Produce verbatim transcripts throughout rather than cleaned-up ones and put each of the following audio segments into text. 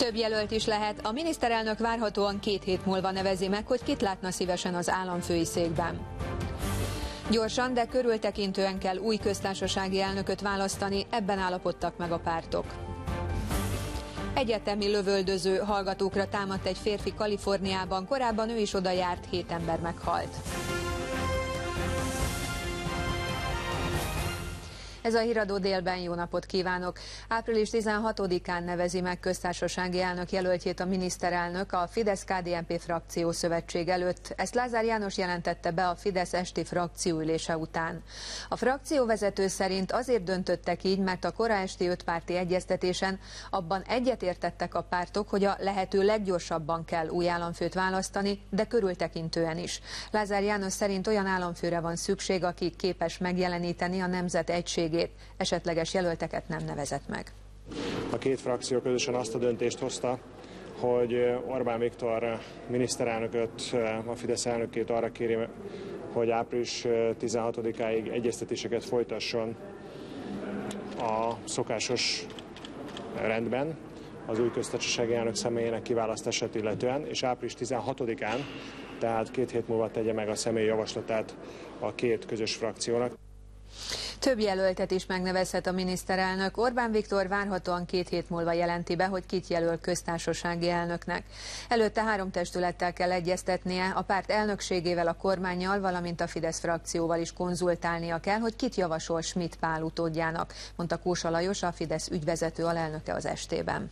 Több jelölt is lehet. A miniszterelnök várhatóan két hét múlva nevezi meg, hogy kit látna szívesen az államfői székben. Gyorsan, de körültekintően kell új köztársasági elnököt választani, ebben állapodtak meg a pártok. Egyetemi lövöldöző hallgatókra támadt egy férfi Kaliforniában, korábban ő is oda járt, hét ember meghalt. Ez a Híradó délben, jó napot kívánok! április tizenhatodikán nevezi meg köztársasági elnök jelöltjét a miniszterelnök a Fidesz-ká dé en pé frakció szövetség előtt. Ezt Lázár János jelentette be a Fidesz esti frakcióülése után. A frakcióvezető szerint azért döntöttek így, mert a kora esti ötpárti egyeztetésen abban egyetértettek a pártok, hogy a lehető leggyorsabban kell új államfőt választani, de körültekintően is. Lázár János szerint olyan államfőre van szükség, aki képes megjeleníteni a nemzet egységét. Esetleges jelölteket nem nevezett meg. A két frakció közösen azt a döntést hozta, hogy Orbán Viktor miniszterelnököt, a Fidesz elnökét arra kéri, hogy április tizenhatodikáig egyeztetéseket folytasson a szokásos rendben az új köztársasági elnök személyének kiválasztását illetően, és április tizenhatodikán, tehát két hét múlva tegye meg a személy javaslatát a két közös frakciónak. Több jelöltet is megnevezhet a miniszterelnök. Orbán Viktor várhatóan két hét múlva jelenti be, hogy kit jelöl köztársasági elnöknek. Előtte három testülettel kell egyeztetnie, a párt elnökségével, a kormánnyal, valamint a Fidesz frakcióval is konzultálnia kell, hogy kit javasol Schmidt Pál utódjának, mondta Kósa Lajos, a Fidesz ügyvezető alelnöke az estében.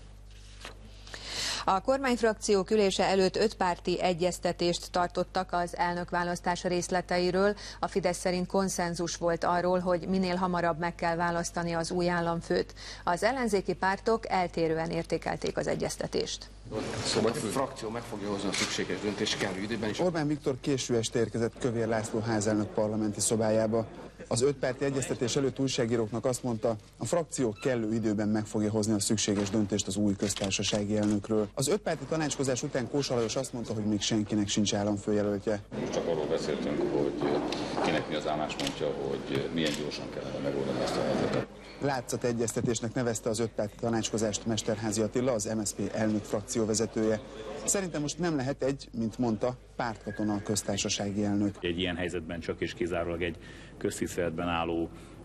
A kormányfrakciók ülése előtt ötpárti egyeztetést tartottak az elnökválasztás részleteiről. A Fidesz szerint konszenzus volt arról, hogy minél hamarabb meg kell választani az új államfőt. Az ellenzéki pártok eltérően értékelték az egyeztetést. Szóval a frakció meg fogja hozni a szükséges döntést kellő időben is. Orbán Viktor késő este érkezett Kövér László házelnök parlamenti szobájába. Az ötpárti egyeztetés előtt újságíróknak azt mondta, a frakció kellő időben meg fogja hozni a szükséges döntést az új köztársasági elnökről. Az ötpárti tanácskozás után Kósa Lajos azt mondta, hogy még senkinek sincs államfőjelöltje. Csak arról beszéltünk, hogy kinek mi az álláspontja, hogy milyen gyorsan kellene megoldani ezt a helyzetet. Látszat egyeztetésnek nevezte az ötpárti tanácskozást Mesterházy Attila, az em es zé pé elnök frakcióvezetője. Szerintem most nem lehet egy, mint mondta, pártkatona a köztársasági elnök. Egy ilyen helyzetben csak és kizárólag egy köztiszteletben álló,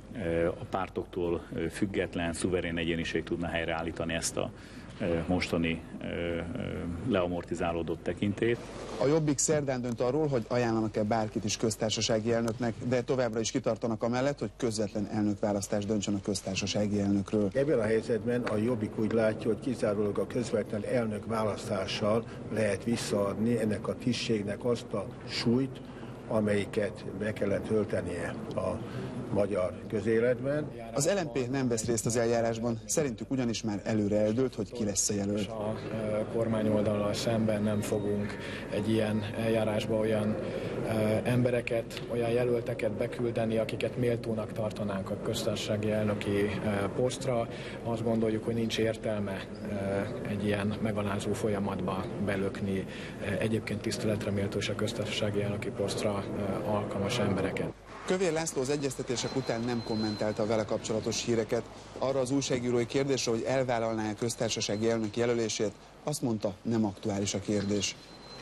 a pártoktól független, szuverén egyéniség tudna helyreállítani ezt a mostani leamortizálódott tekintélyt. A Jobbik szerdán dönt arról, hogy ajánlanak-e bárkit is köztársasági elnöknek, de továbbra is kitartanak amellett, hogy közvetlen elnökválasztást döntsön a köztársasági elnökről. Ebben a helyzetben a Jobbik úgy látja, hogy kizárólag a közvetlen elnökválasztással lehet visszaadni ennek a tisztségnek azt a súlyt, amelyiket be kellett töltenie a magyar közéletben. Az el em pé nem vesz részt az eljárásban, szerintük ugyanis már előre eldőlt, hogy ki lesz a jelölt. A kormányoldallal szemben nem fogunk egy ilyen eljárásba olyan embereket, olyan jelölteket beküldeni, akiket méltónak tartanánk a köztársasági elnöki posztra. Azt gondoljuk, hogy nincs értelme egy ilyen megalázó folyamatba belökni egyébként tiszteletre méltó és a köztársasági elnöki posztra alkalmas embereket. Kövér László az egyeztetések után nem kommentálta a vele kapcsolatos híreket. Arra az újságírói kérdésre, hogy elvállalná a köztársasági elnök jelölését, azt mondta, nem aktuális a kérdés.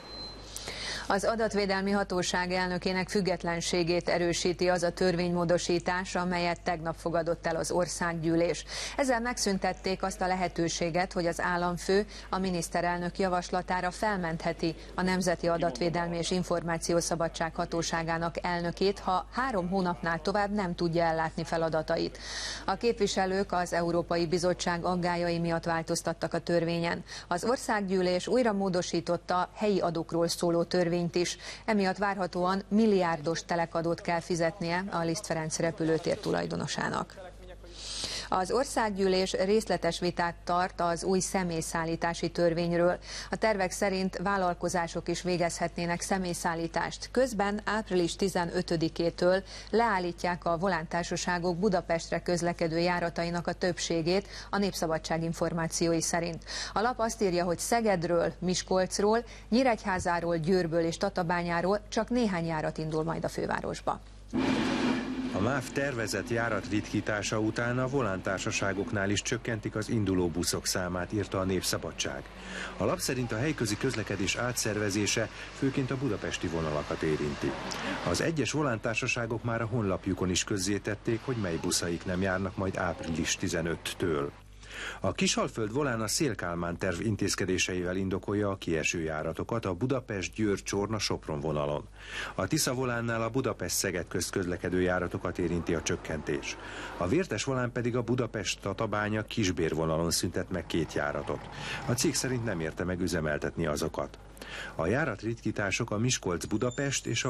Az adatvédelmi hatóság elnökének függetlenségét erősíti az a törvénymódosítás, amelyet tegnap fogadott el az országgyűlés. Ezzel megszüntették azt a lehetőséget, hogy az államfő a miniszterelnök javaslatára felmentheti a Nemzeti Adatvédelmi és Információszabadság Hatóságának elnökét, ha három hónapnál tovább nem tudja ellátni feladatait. A képviselők az Európai Bizottság aggályai miatt változtattak a törvényen. Az országgyűlés újra módosította helyi adókról szóló törvényt is. Emiatt várhatóan milliárdos telekadót kell fizetnie a Liszt Ferenc repülőtér tulajdonosának. Az országgyűlés részletes vitát tart az új személyszállítási törvényről. A tervek szerint vállalkozások is végezhetnének személyszállítást. Közben április tizenötödikétől leállítják a volántársaságok Budapestre közlekedő járatainak a többségét a Népszabadság információi szerint. A lap azt írja, hogy Szegedről, Miskolcról, Nyíregyházáról, Győrből és Tatabányáról csak néhány járat indul majd a fővárosba. A MÁV tervezett járat ritkítása után a volántársaságoknál is csökkentik az induló buszok számát, írta a Népszabadság. A lap szerint a helyközi közlekedés átszervezése főként a budapesti vonalakat érinti. Az egyes volántársaságok már a honlapjukon is közzétették, hogy mely buszaik nem járnak majd április tizenötödikétől. A Kisalföld volán a Széll-Kálmán terv intézkedéseivel indokolja a kieső járatokat a Budapest-Győr-Csorna-Sopron vonalon. A Tisza volánnál a Budapest-Szeged közt közlekedő járatokat érinti a csökkentés. A Vértes volán pedig a Budapest-Tatabánya-Kisbér vonalon szüntet meg két járatot. A cég szerint nem érte meg üzemeltetni azokat. A járatritkítások a Miskolc-Budapest és a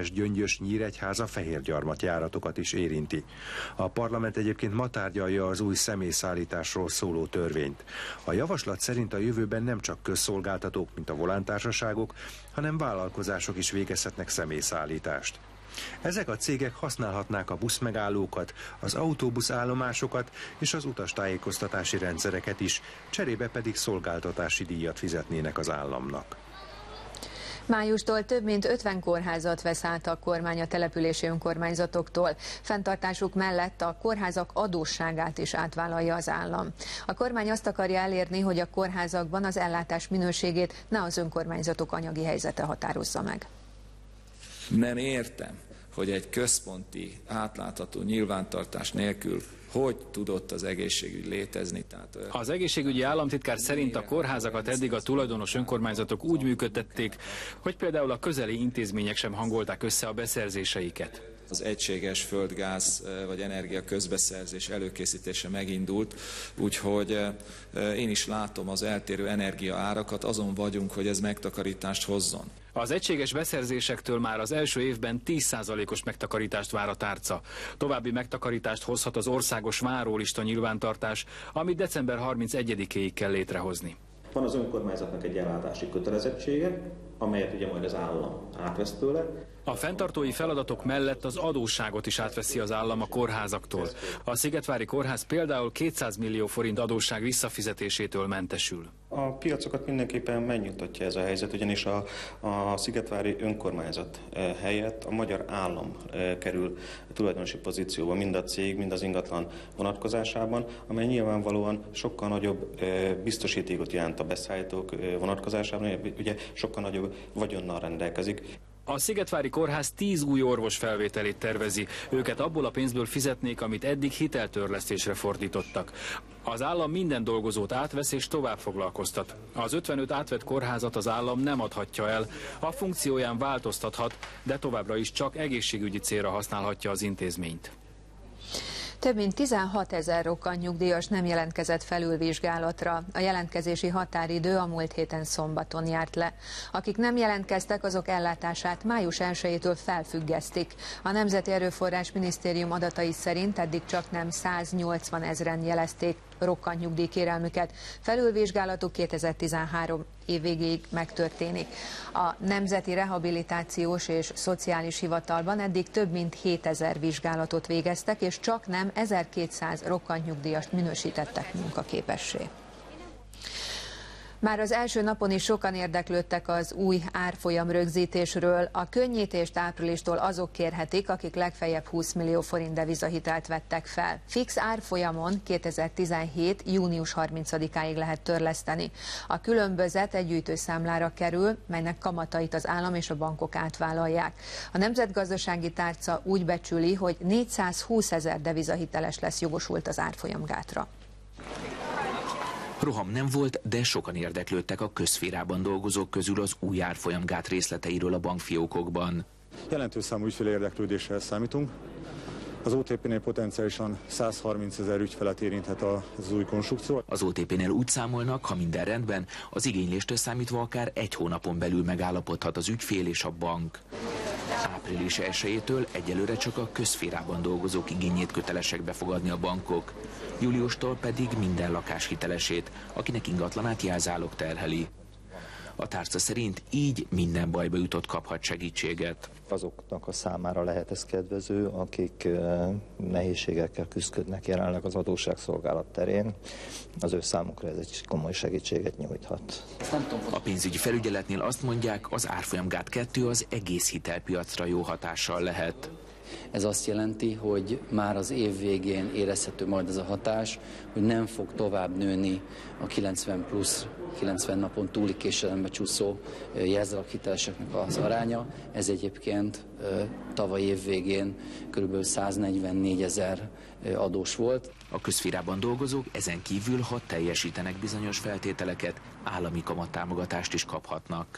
Budapest-Gyöngyös-Nyíregyháza-Fehérgyarmat járatokat is érinti. A parlament egyébként ma tárgyalja az új személyszállításról szóló törvényt. A javaslat szerint a jövőben nem csak közszolgáltatók, mint a volántársaságok, hanem vállalkozások is végezhetnek személyszállítást. Ezek a cégek használhatnák a buszmegállókat, az autóbuszállomásokat és az utastájékoztatási rendszereket is, cserébe pedig szolgáltatási díjat fizetnének az államnak. Májustól több mint ötven kórházat vesz át a kormány a települési önkormányzatoktól. Fenntartásuk mellett a kórházak adósságát is átvállalja az állam. A kormány azt akarja elérni, hogy a kórházakban az ellátás minőségét ne az önkormányzatok anyagi helyzete határozza meg. Nem értem, hogy egy központi, átlátható nyilvántartás nélkül hogy tudott az egészségügy létezni. Tehát, az egészségügyi államtitkár szerint a kórházakat eddig a tulajdonos önkormányzatok úgy működtették, hogy például a közeli intézmények sem hangolták össze a beszerzéseiket. Az egységes földgáz vagy energia közbeszerzés előkészítése megindult, úgyhogy én is látom az eltérő energiaárakat, azon vagyunk, hogy ez megtakarítást hozzon. Az egységes beszerzésektől már az első évben tíz százalékos megtakarítást vár a tárca. További megtakarítást hozhat az országos várólista nyilvántartás, amit december harmincegyedikéig kell létrehozni. Van az önkormányzatnak egy ellátási kötelezettsége, amelyet ugye majd az állam átvesz tőle. A fenntartói feladatok mellett az adósságot is átveszi az állam a kórházaktól. A Szigetvári Kórház például kétszáz millió forint adósság visszafizetésétől mentesül. A piacokat mindenképpen megnyugtatja ez a helyzet, ugyanis a, a Szigetvári önkormányzat helyett a magyar állam kerül tulajdonosi pozícióba mind a cég, mind az ingatlan vonatkozásában, amely nyilvánvalóan sokkal nagyobb biztosítékot jelent a beszállítók vonatkozásában, ugye sokkal nagyobb vagyonnal rendelkezik. A Szigetvári Kórház tíz új orvos felvételét tervezi. Őket abból a pénzből fizetnék, amit eddig hiteltörlesztésre fordítottak. Az állam minden dolgozót átvesz és tovább foglalkoztat. Az ötvenöt átvett kórházat az állam nem adhatja el, a funkcióján változtathat, de továbbra is csak egészségügyi célra használhatja az intézményt. Több mint tizenhatezer rokkantnyugdíjas nem jelentkezett felülvizsgálatra. A jelentkezési határidő a múlt héten szombaton járt le. Akik nem jelentkeztek, azok ellátását május elsejétől felfüggesztik. A Nemzeti Erőforrás Minisztérium adatai szerint eddig csak nem száznyolcvan ezren jelezték rokkantnyugdíj kérelmüket. Felülvizsgálatuk kétezer-tizenhárom év végéig megtörténik. A Nemzeti Rehabilitációs és Szociális Hivatalban eddig több mint hétezer vizsgálatot végeztek, és csak nem ezerkétszáz rokkantnyugdíjast minősítettek munkaképessé. Már az első napon is sokan érdeklődtek az új árfolyam rögzítésről. A könnyítést áprilistól azok kérhetik, akik legfeljebb húsz millió forint devizahitelt vettek fel. Fix árfolyamon kétezer-tizenhét. június harmincadikáig lehet törleszteni. A különbözet egy gyűjtőszámlára kerül, melynek kamatait az állam és a bankok átvállalják. A nemzetgazdasági tárca úgy becsüli, hogy négyszázhúszezer devizahiteles lesz jogosult az árfolyamgátra. Roham nem volt, de sokan érdeklődtek a közszférában dolgozók közül az új árfolyamgát részleteiről a bankfiókokban. Jelentős számú ügyfél érdeklődéssel számítunk. Az o té pé-nél potenciálisan százharmincezer ügyfelet érinthet az új konstrukció. Az o té pé-nél úgy számolnak, ha minden rendben, az igényléstől számítva akár egy hónapon belül megállapodhat az ügyfél és a bank. Április elsejétől egyelőre csak a közszférában dolgozók igényét kötelesek befogadni a bankok. Júliustól pedig minden lakáshitelesét, akinek ingatlanát jelzálog terheli. A tárca szerint így minden bajba jutott kaphat segítséget. Azoknak a számára lehet ez kedvező, akik nehézségekkel küzdködnek jelenleg az adósságszolgálat terén. Az ő számukra ez egy komoly segítséget nyújthat. A pénzügyi felügyeletnél azt mondják, az árfolyamgát kettő az egész hitelpiacra jó hatással lehet. Ez azt jelenti, hogy már az év végén érezhető majd ez a hatás, hogy nem fog tovább nőni a kilencven plusz, kilencven napon túli késedelembe csúszó jelzálog-hiteleseknek az aránya. Ez egyébként tavaly év végén kb. száznegyvennégyezer adós volt. A közszférában dolgozók ezen kívül, ha teljesítenek bizonyos feltételeket, állami kamattámogatást is kaphatnak.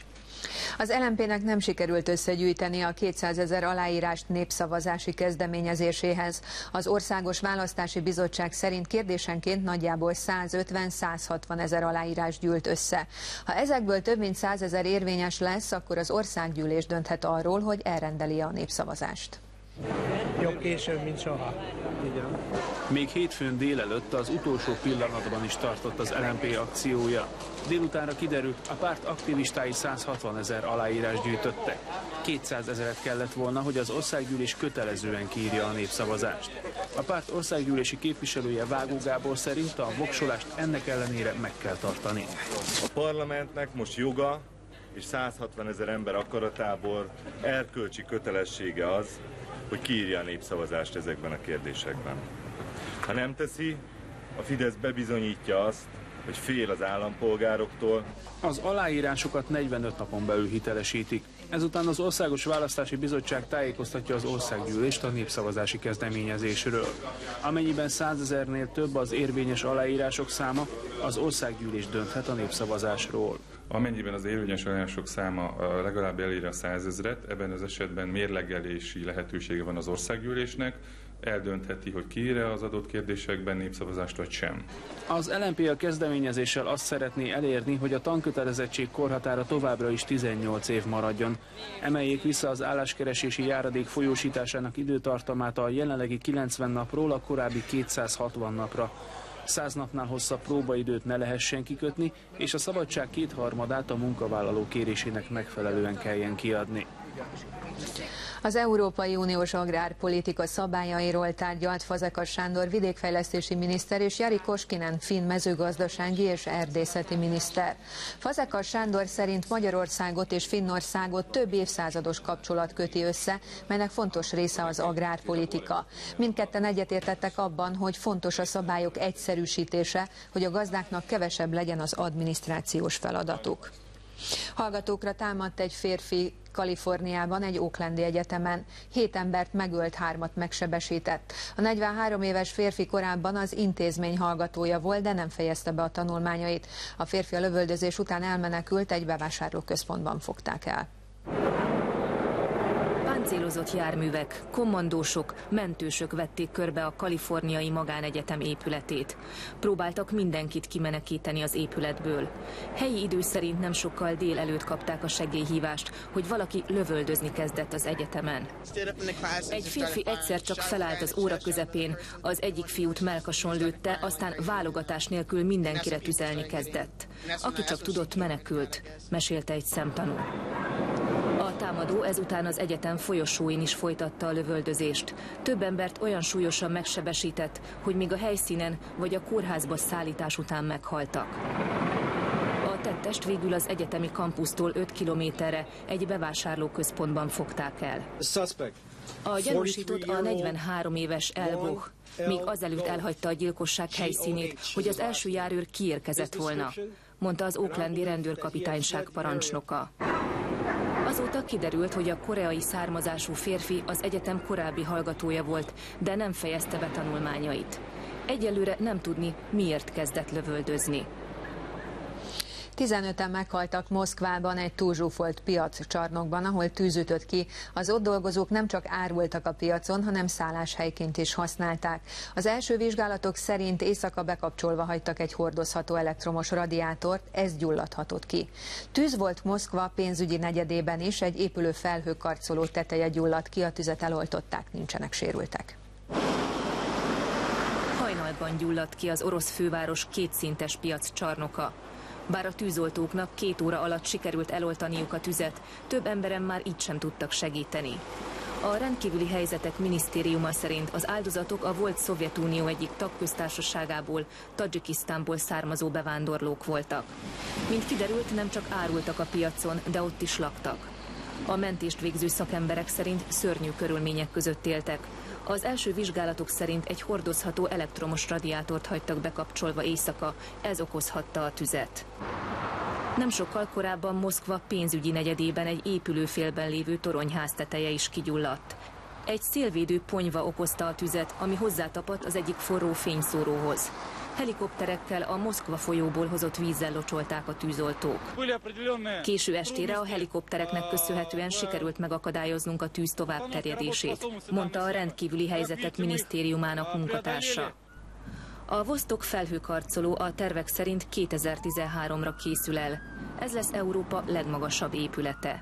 Az el em pé-nek nem sikerült összegyűjteni a kétszázezer aláírást népszavazási kezdeményezéséhez. Az Országos Választási Bizottság szerint kérdésenként nagyjából százötven-százhatvan ezer aláírás gyűlt össze. Ha ezekből több mint százezer érvényes lesz, akkor az országgyűlés dönthet arról, hogy elrendeli a népszavazást. Jobb később, mint soha. Igen. Még hétfőn délelőtt az utolsó pillanatban is tartott az el em pé akciója. Délutánra kiderült, a párt aktivistái százhatvan ezer aláírás gyűjtöttek. kétszázezret kellett volna, hogy az országgyűlés kötelezően kiírja a népszavazást. A párt országgyűlési képviselője Vágó Gábor szerint a voksolást ennek ellenére meg kell tartani. A parlamentnek most joga és százhatvan ezer ember akaratából erkölcsi kötelessége az, hogy kiírja a népszavazást ezekben a kérdésekben. Ha nem teszi, a Fidesz bebizonyítja azt, hogy fél az állampolgároktól. Az aláírásokat negyvenöt napon belül hitelesítik. Ezután az Országos Választási Bizottság tájékoztatja az országgyűlést a népszavazási kezdeményezésről. Amennyiben százezernél több az érvényes aláírások száma, az országgyűlés dönthet a népszavazásról. Amennyiben az érvényes aláírások száma legalább eléri a százezret, ebben az esetben mérlegelési lehetősége van az országgyűlésnek, eldöntheti, hogy kiírja az adott kérdésekben népszavazást vagy sem. Az el em pé a kezdeményezéssel azt szeretné elérni, hogy a tankötelezettség korhatára továbbra is tizennyolc év maradjon. Emeljék vissza az álláskeresési járadék folyósításának időtartamát a jelenlegi kilencven napról a korábbi kétszázhatvan napra. száz napnál hosszabb próbaidőt ne lehessen kikötni, és a szabadság kétharmadát a munkavállaló kérésének megfelelően kelljen kiadni. Az Európai Uniós agrárpolitika szabályairól tárgyalt Fazekas Sándor vidékfejlesztési miniszter és Jari Koskinen finn mezőgazdasági és erdészeti miniszter. Fazekas Sándor szerint Magyarországot és Finnországot több évszázados kapcsolat köti össze, melynek fontos része az agrárpolitika. Mindketten egyetértettek abban, hogy fontos a szabályok egyszerűsítése, hogy a gazdáknak kevesebb legyen az adminisztrációs feladatuk. Hallgatókra támadt egy férfi Kaliforniában, egy oaklandi egyetemen. Hét embert megölt, hármat megsebesített. A negyvenhárom éves férfi korábban az intézmény hallgatója volt, de nem fejezte be a tanulmányait. A férfi a lövöldözés után elmenekült, egy bevásárlóközpontban fogták el. Páncélozott járművek, kommandósok, mentősök vették körbe a kaliforniai magánegyetem épületét. Próbáltak mindenkit kimenekíteni az épületből. Helyi idő szerint nem sokkal délelőtt kapták a segélyhívást, hogy valaki lövöldözni kezdett az egyetemen. Egy férfi egyszer csak felállt az óra közepén, az egyik fiút mellkason lőtte, aztán válogatás nélkül mindenkire tüzelni kezdett. Aki csak tudott, menekült, mesélte egy szemtanú. A támadó ezután az egyetem folyosóin is folytatta a lövöldözést. Több embert olyan súlyosan megsebesített, hogy még a helyszínen vagy a kórházba szállítás után meghaltak. A tettest végül az egyetemi kampusztól öt kilométerre egy bevásárlóközpontban fogták el. A gyanúsított a negyvenhárom éves Elboch. Még azelőtt elhagyta a gyilkosság helyszínét, hogy az első járőr kiérkezett volna, mondta az oaklandi rendőrkapitányság parancsnoka. Azóta kiderült, hogy a koreai származású férfi az egyetem korábbi hallgatója volt, de nem fejezte be tanulmányait. Egyelőre nem tudni, miért kezdett lövöldözni. tizenöten meghaltak Moszkvában egy túlzsúfolt piaccsarnokban, ahol tűz ütött ki. Az ott dolgozók nem csak árultak a piacon, hanem szálláshelyként is használták. Az első vizsgálatok szerint éjszaka bekapcsolva hagytak egy hordozható elektromos radiátort, ez gyulladhatott ki. Tűz volt Moszkva pénzügyi negyedében is, egy épülő felhőkarcoló teteje gyulladt ki, a tüzet eloltották, nincsenek sérültek. Hajnalban gyulladt ki az orosz főváros kétszintes piaccsarnoka. Bár a tűzoltóknak két óra alatt sikerült eloltaniuk a tüzet, több emberen már így sem tudtak segíteni. A rendkívüli helyzetek minisztériuma szerint az áldozatok a volt Szovjetunió egyik tagköztársaságából, Tadzsikisztánból származó bevándorlók voltak. Mint kiderült, nem csak árultak a piacon, de ott is laktak. A mentést végző szakemberek szerint szörnyű körülmények között éltek. Az első vizsgálatok szerint egy hordozható elektromos radiátort hagytak bekapcsolva éjszaka, ez okozhatta a tüzet. Nem sokkal korábban Moszkva pénzügyi negyedében egy épülőfélben lévő toronyház teteje is kigyulladt. Egy szélvédő ponyva okozta a tüzet, ami hozzátapadt az egyik forró fényszóróhoz. Helikopterekkel a Moszkva folyóból hozott vízzel locsolták a tűzoltók. Késő estére a helikoptereknek köszönhetően sikerült megakadályoznunk a tűz továbbterjedését, mondta a rendkívüli helyzetek minisztériumának munkatársa. A Vostok felhőkarcoló a tervek szerint kétezer-tizenháromra készül el. Ez lesz Európa legmagasabb épülete.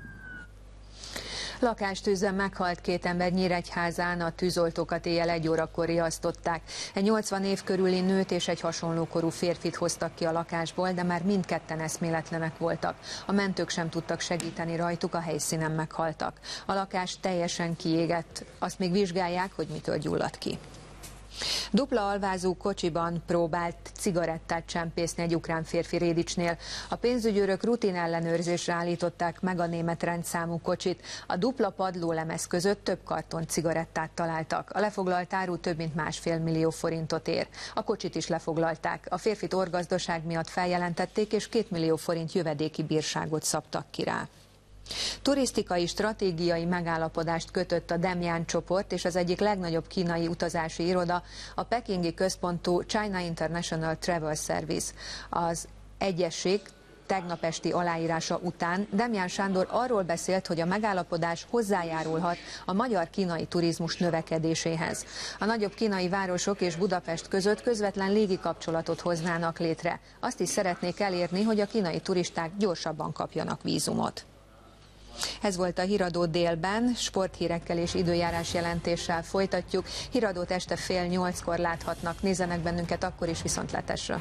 Lakástűzön meghalt két ember Nyíregyházán, a tűzoltókat éjjel egy órakor riasztották. Egy nyolcvan év körüli nőt és egy hasonló korú férfit hoztak ki a lakásból, de már mindketten eszméletlenek voltak. A mentők sem tudtak segíteni rajtuk, a helyszínen meghaltak. A lakás teljesen kiégett, azt még vizsgálják, hogy mitől gyulladt ki. Dupla alvázú kocsiban próbált cigarettát csempészni egy ukrán férfi Rédicsnél. A pénzügyőrök rutin ellenőrzésre állították meg a német rendszámú kocsit. A dupla padlólemez között több karton cigarettát találtak. A lefoglalt áru több mint másfél millió forintot ér. A kocsit is lefoglalták. A férfit orgazdaság miatt feljelentették, és két millió forint jövedéki bírságot szabtak ki rá. Turisztikai stratégiai megállapodást kötött a Demján csoport és az egyik legnagyobb kínai utazási iroda, a pekingi központú China International Travel Service. Az egyesség tegnap esti aláírása után Demján Sándor arról beszélt, hogy a megállapodás hozzájárulhat a magyar-kínai turizmus növekedéséhez. A nagyobb kínai városok és Budapest között közvetlen légikapcsolatot hoznának létre. Azt is szeretnék elérni, hogy a kínai turisták gyorsabban kapjanak vízumot. Ez volt a Híradó délben, sporthírekkel és időjárás jelentéssel folytatjuk. Híradót este fél nyolckor láthatnak, nézzenek bennünket akkor is, viszontlátásra.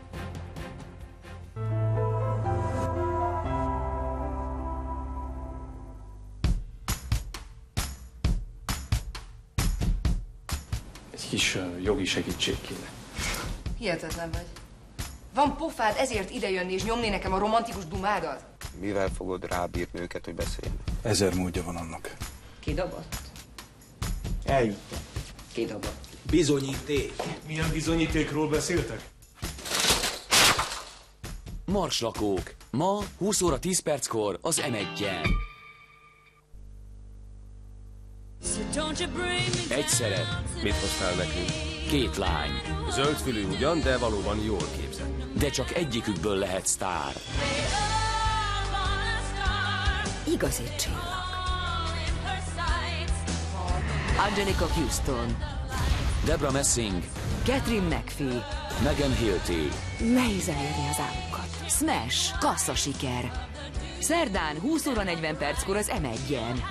Egy kis uh, jogi segítség kéne. Hihetetlen vagy. Van pofád ezért idejönni és nyomni nekem a romantikus dumádat? Mivel fogod rábírni őket, hogy beszéljenek? Ezer módja van annak. Kidobott? Eljuttam. Kidobott. Bizonyíték. Milyen bizonyítékról beszéltek? Marslakók. Ma húsz óra tíz perckor az em egyen. Egy szeret. Mit hoztál nekünk? Két lány. Zöldfülű ugyan, de valóban jól képzett. De csak egyikükből lehet sztár. Igazi csillag. Angelica Houston. Debra Messing. Catherine McPhee. Megan Hilty. Nehéz elérni az álmokat. Smash. Kassza siker. Szerdán húsz óra negyven perckor az em egyen.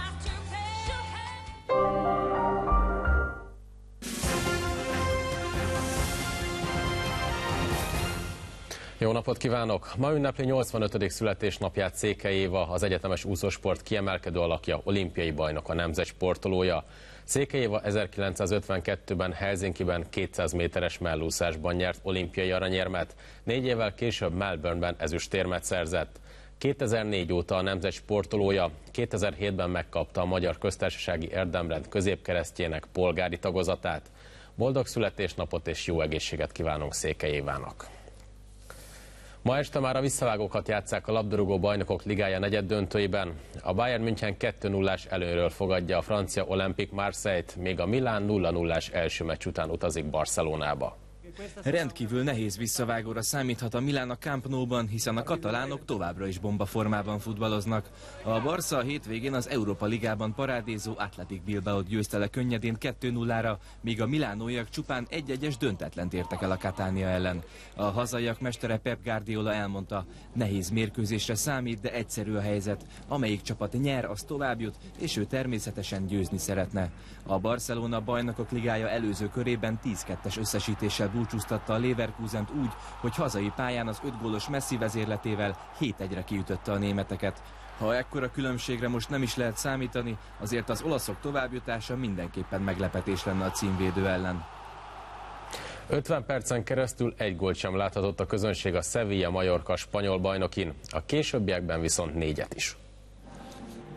Jó napot kívánok! Ma ünnepli nyolcvanötödik születésnapját Székely Éva, az egyetemes úszósport kiemelkedő alakja, olimpiai bajnok, a nemzet sportolója. Székely Éva ezerkilencszázötvenkettőben Helsinkiben kétszáz méteres mellúszásban nyert olimpiai aranyérmet, négy évvel később Melbourneben ezüstérmet szerzett. kétezer-négy óta a nemzet sportolója, kétezer-hétben megkapta a Magyar Köztársasági Érdemrend középkeresztjének polgári tagozatát. Boldog születésnapot és jó egészséget kívánunk Székely Évának! Ma este már a visszavágókat játsszák a labdarúgó bajnokok ligája negyeddöntőiben. A Bayern München kettő nullás előnyről fogadja a francia Olympique Marseille-t, még a Milán nulla nullás első meccs után utazik Barcelonába. Rendkívül nehéz visszavágóra számíthat a Milán a Camp Nou-ban, hiszen a katalánok továbbra is bombaformában futballoznak. A Barca a hétvégén az Európa Ligában parádézó Athletic Bilbaót győzte le könnyedén kettő nullára, míg a milánóiak csupán egy-egyes döntetlent értek el a Catania ellen. A hazaiak mestere Pep Guardiola elmondta, nehéz mérkőzésre számít, de egyszerű a helyzet. Amelyik csapat nyer, az tovább jut, és ő természetesen győzni szeretne. A Barcelona Bajnokok Ligája előző körében tíz kettes összesítéssel búcsúztatta a Leverkusent úgy, hogy hazai pályán az öt gólos Messi vezérletével hét egyre kiütötte a németeket. Ha ekkora különbségre most nem is lehet számítani, azért az olaszok továbbjutása mindenképpen meglepetés lenne a címvédő ellen. ötven percen keresztül egy gólt sem láthatott a közönség a Sevilla Mallorca spanyol bajnokin, a későbbiekben viszont négyet is.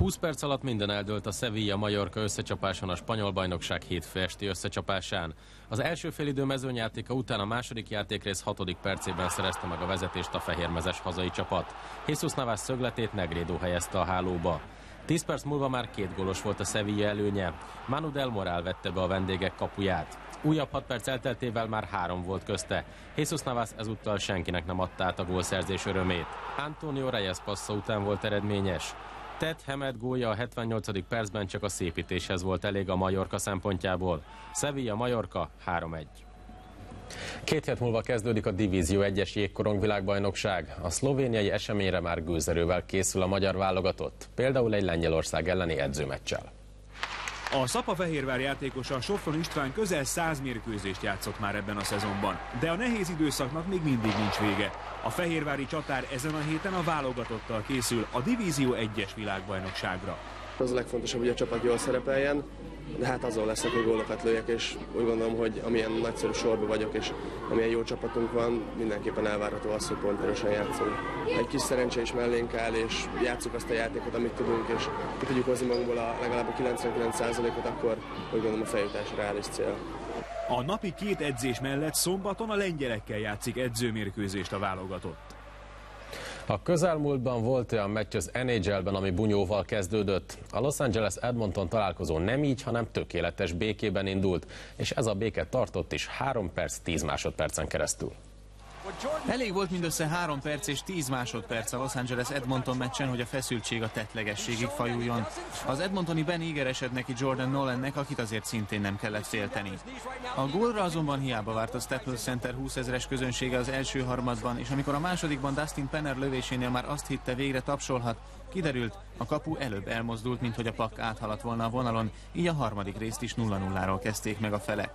húsz perc alatt minden eldőlt a Sevilla-Mallorca összecsapáson, a spanyol bajnokság hétfő esti összecsapásán. Az első félidő mezőnyjátéka után a második játékrész hatodik percében szerezte meg a vezetést a fehérmezes hazai csapat. Jesus Navas szögletét Negredo helyezte a hálóba. tíz perc múlva már két gólos volt a Sevilla előnye. Manu Del Moral vette be a vendégek kapuját. Újabb hat perc elteltével már három volt közte. Jesus Navas ezúttal senkinek nem adta át a gólszerzés örömét. Antonio Reyes passza után volt eredményes. Ted Hamed gólja a hetvennyolcadik percben csak a szépítéshez volt elég a Mallorca szempontjából. Sevilla-Mallorca három egy. Két hét múlva kezdődik a Divízió egyes jégkorong világbajnokság. A szlovéniai eseményre már gőzerővel készül a magyar válogatott, például egy Lengyelország elleni edzőmeccsel. A Szapafehérvár játékosa Sofron István közel száz mérkőzést játszott már ebben a szezonban, de a nehéz időszaknak még mindig nincs vége. A fehérvári csatár ezen a héten a válogatottal készül a Divízió egyes világbajnokságra. Az a legfontosabb, hogy a csapat jól szerepeljen, de hát azon lesznek, hogy gólokat lőjek, és úgy gondolom, hogy amilyen nagyszerű sorban vagyok, és amilyen jó csapatunk van, mindenképpen elvárható az, hogy pont erősen játszunk. Egy kis szerencse is mellénk áll, és játsszuk azt a játékot, amit tudunk, és ki tudjuk hozni magunkból a legalább a kilencvenkilenc százalékot, akkor úgy gondolom a feljutás reális cél. A napi két edzés mellett szombaton a lengyelekkel játszik edzőmérkőzést a válogatott. A közelmúltban volt olyan meccs az en há el-ben, ami bunyóval kezdődött. A Los Angeles Edmonton találkozó nem így, hanem tökéletes békében indult, és ez a béke tartott is három perc tíz másodpercen keresztül. Elég volt mindössze három perc és tíz másodperc a Los Angeles Edmonton meccsen, hogy a feszültség a tettlegességig fajuljon. Az edmontoni Ben Eager esett neki Jordan Nolannek, akit azért szintén nem kellett félteni. A gólra azonban hiába várt a Staples Center húszezres közönsége az első harmadban, és amikor a másodikban Dustin Penner lövésénél már azt hitte, végre tapsolhat, kiderült, a kapu előbb elmozdult, mint hogy a pakk áthaladt volna a vonalon, így a harmadik részt is nulla nulláról kezdték meg a felek.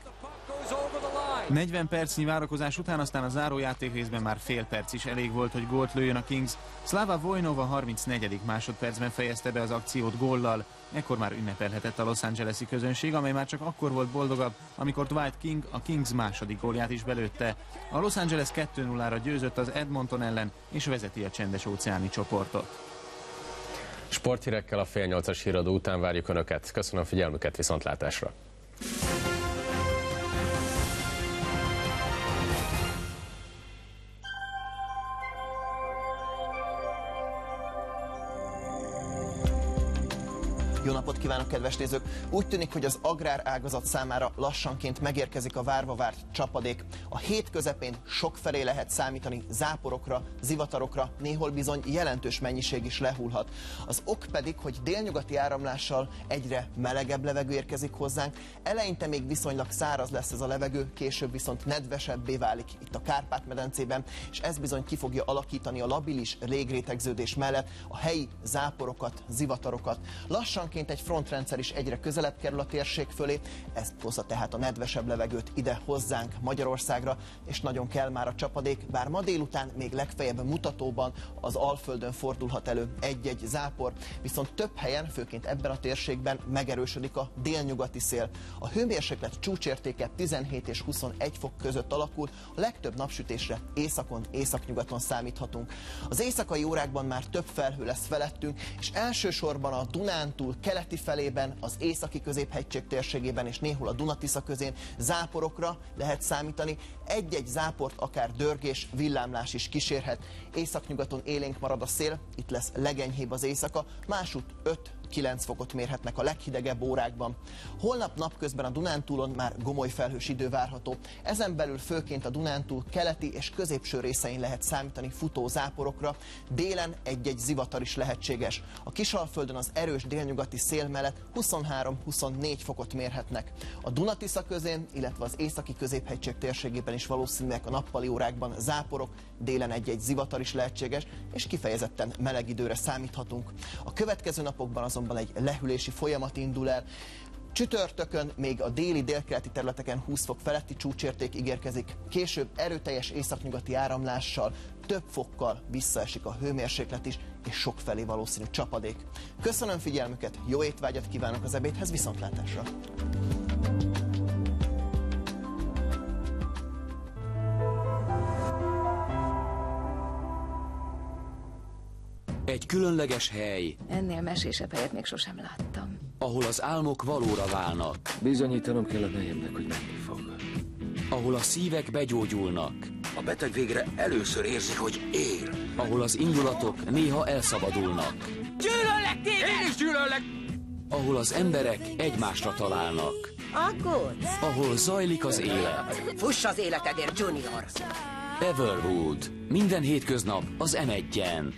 negyven percnyi várakozás után aztán a zárójáték részben már fél perc is elég volt, hogy gólt lőjön a Kings. Slava Vojnova harmincnegyedik másodpercben fejezte be az akciót góllal. Ekkor már ünnepelhetett a Los Angeles-i közönség, amely már csak akkor volt boldogabb, amikor Dwight King a Kings második gólját is belőtte. A Los Angeles kettő nullára győzött az Edmonton ellen, és vezeti a csendes-óceáni csoportot. Sporthírekkel a fél nyolcas híradó után várjuk Önöket. Köszönöm figyelmüket, viszontlátásra! Jó napot kívánok, kedves nézők! Úgy tűnik, hogy az agrárágazat számára lassanként megérkezik a várva várt csapadék. A hét közepén sokfelé lehet számítani záporokra, zivatarokra, néhol bizony jelentős mennyiség is lehulhat. Az ok pedig, hogy délnyugati áramlással egyre melegebb levegő érkezik hozzánk. Eleinte még viszonylag száraz lesz ez a levegő, később viszont nedvesebbé válik itt a Kárpát-medencében, és ez bizony ki fogja alakítani a labilis légrétegződés mellett a helyi záporokat, zivatarokat. Lassanként egy frontrendszer is egyre közelebb kerül a térség fölé, ez hozza tehát a nedvesebb levegőt ide hozzánk Magyarországra, és nagyon kell már a csapadék, bár ma délután még legfeljebb mutatóban az Alföldön fordulhat elő egy-egy zápor, viszont több helyen, főként ebben a térségben megerősödik a délnyugati szél. A hőmérséklet csúcsértéke tizenhét és huszonegy fok között alakul, a legtöbb napsütésre északon, északnyugaton számíthatunk. Az éjszakai órákban már több felhő lesz felettünk, és elsősorban a Dunántúl keleti felében, az északi középhegység térségében és néhol a Duna-Tisza közén záporokra lehet számítani. Egy-egy záport akár dörgés, villámlás is kísérhet. Északnyugaton élénk marad a szél, itt lesz legenyhébb az éjszaka, másút öt-kilenc fokot mérhetnek a leghidegebb órákban. Holnap napközben a Dunántúlon már gomoly felhős idő várható. Ezen belül főként a Dunántúl keleti és középső részein lehet számítani futó záporokra, délen egy-egy zivatar is lehetséges. A Kisalföldön az erős délnyugati szél mellett huszonhárom-huszonnégy fokot mérhetnek. A Duna-Tisza közén, illetve az északi középhegység térségében is valószínűek a nappali órákban záporok, délen egy-egy zivatar is lehetséges, és kifejezetten meleg időre számíthatunk. A következő napokban azonban egy lehűlési folyamat indul el. Csütörtökön még a déli délkeleti területeken húsz fok feletti csúcsérték ígérkezik, később erőteljes északnyugati áramlással, több fokkal visszaesik a hőmérséklet is, és sokfelé valószínű csapadék. Köszönöm figyelmüket, jó étvágyat kívánok az ebédhez, viszontlátásra! Egy különleges hely, Ennél mesésebb helyet még sosem láttam. ahol az álmok valóra válnak. Bizonyítanom kell a nejemnek, hogy menni fog. Ahol a szívek begyógyulnak. A beteg végre először érzi, hogy él. Ahol az indulatok néha elszabadulnak. Gyűlöllek téged! Én is gyűlöllek! Ahol az emberek egymásra találnak. Aggódsz? Ahol zajlik az élet. Fuss az életedért, Junior! Everwood. Minden hétköznap az em egyen.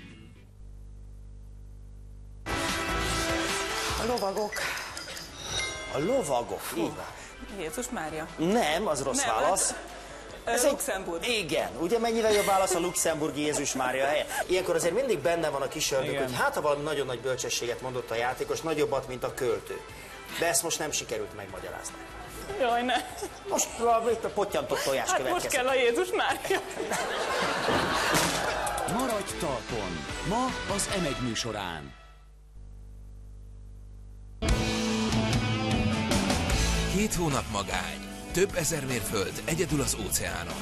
A lovagok. A lovagok, így van. Jézus Mária. Nem, az rossz Nem, válasz. Ez Luxemburg. Egy... Igen, ugye mennyivel jobb válasz a luxemburgi Jézus Mária helye? Ilyenkor azért mindig benne van a kis ördög, hogy hát ha valami nagyon nagy bölcsességet mondott a játékos, nagyobbat, mint a költő. De ezt most nem sikerült megmagyarázni. Jaj, ne. Most a, itt a pottyantott tojás hát következik. most kell a Jézus Mária. Maradj talpon! Ma az em egy műsorán. Két hónap magány, több ezer mérföld egyedül az óceánon.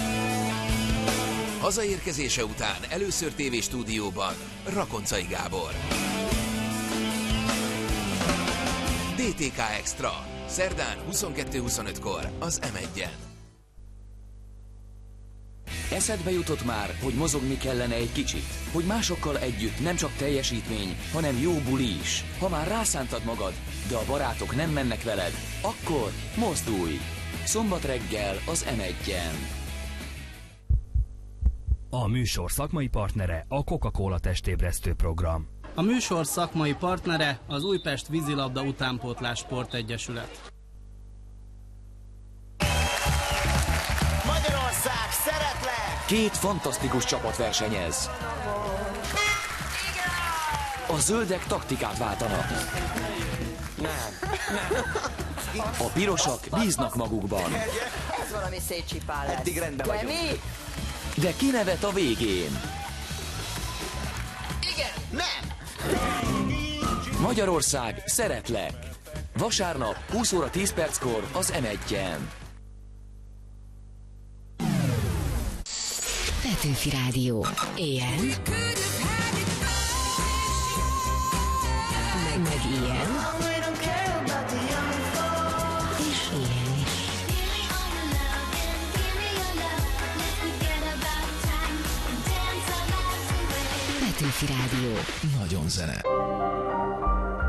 Hazaérkezése után először tévéstúdióban Rakoncai Gábor. dé té ká Extra, szerdán huszonkettő huszonötkor az em egyen. Eszedbe jutott már, hogy mozogni kellene egy kicsit? Hogy másokkal együtt nem csak teljesítmény, hanem jó buli is? Ha már rászántad magad, de a barátok nem mennek veled, akkor mozdulj! Szombat reggel az em egyen. A műsor szakmai partnere a Coca-Cola testébresztő program. A műsor szakmai partnere az Újpest Vízilabda Utánpótlás Sportegyesület. Magyarország, szeretlek! Két fantasztikus csapat versenyez. A zöldek taktikát váltanak. Nem, nem. A pirosak bíznak magukban. Ez valami szétcsipálás. Eddig rendben de vagyunk. mi? De kinevet a végén? Igen. Nem! Magyarország, szeretlek! Vasárnap húsz óra tíz perckor az em egyen. Petőfi Rádió. Éjjel. Meg, meg ilyen. És ilyen is. Petőfi Rádió. Nagyon zene.